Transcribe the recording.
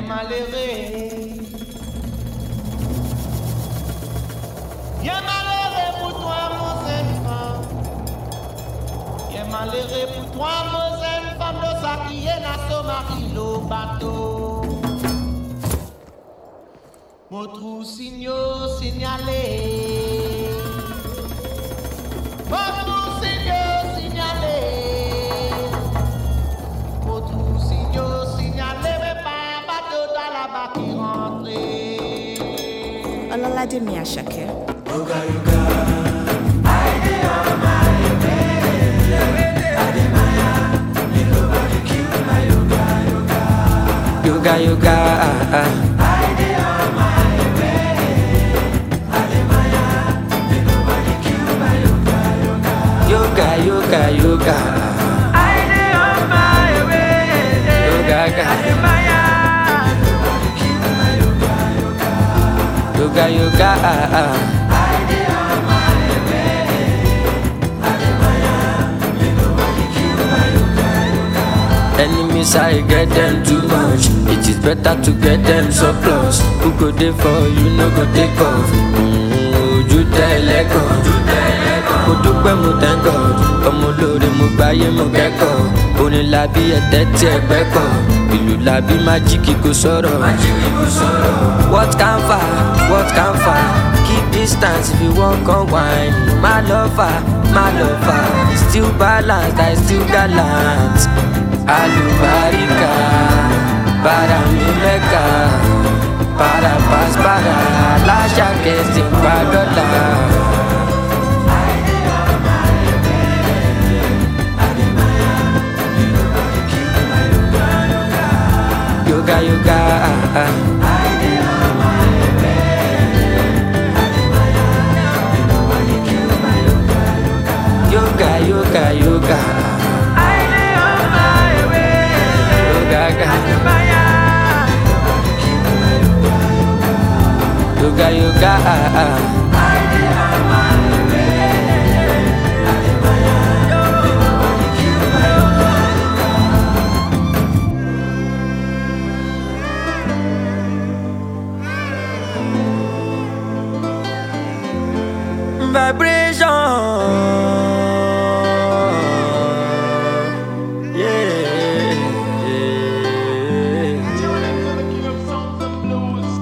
malheureux. Y'a malheureux pour toi, mon enfant. Y'a malheureux pour toi, mon enfant. De ça qui est dans son mari, le bateau. Mon trou signalé. Mon trou signalé. Mon trou signalé. Mais pas bateau dans la bas qui rentre. Ololade Miyashake. Yoga yoga, I on my way. Ademaya, ain't nobody kill my yoga yoga. Yoga yoga, I on my way. Ademaya, ain't nobody kill my yoga yoga. Yoga yoga yoga, I on my way. Yoga Ademaya, ain't nobody kill my yoga yoga. Yoga yoga. Enemies, I get them too much. It is better to get them so close. Who go there for you, no go take off. You tell echo. Mo dúpẹ́ mo thank God. Ọmọ olóore mo gbáyé mo kẹ́kọ̀ọ́. Orin làbí ẹ̀tẹ́ tí ẹgbẹ́ kọ̀. Ìlú làbí májíkì kò sọ̀rọ̀. What can far? Keep distance if you wan come wine. My lover, still balanced, I still gallant. Alubarika, para mi meca, para paz, para la jaquette sin pagola. Yoga yoga, yoga yoga yoga. Yoga yoga, vibration.